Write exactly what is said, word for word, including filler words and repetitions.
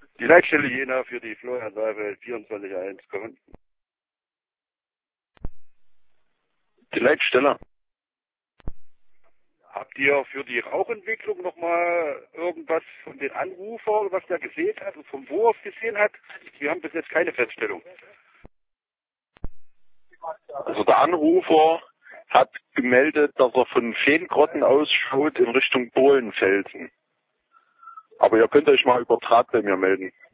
Die Leitstelle Jena für die Florian Seifeld vierundzwanzig eins kommen. Die Leitstelle. Habt ihr für die Rauchentwicklung nochmal irgendwas von den Anrufern, was der gesehen hat und vom Wurf gesehen hat? Wir haben bis jetzt keine Feststellung. Also der Anrufer hat gemeldet, dass er von Feengrotten ausschaut in Richtung Bohlenfelsen. Aber ihr könnt euch mal über Draht bei mir melden.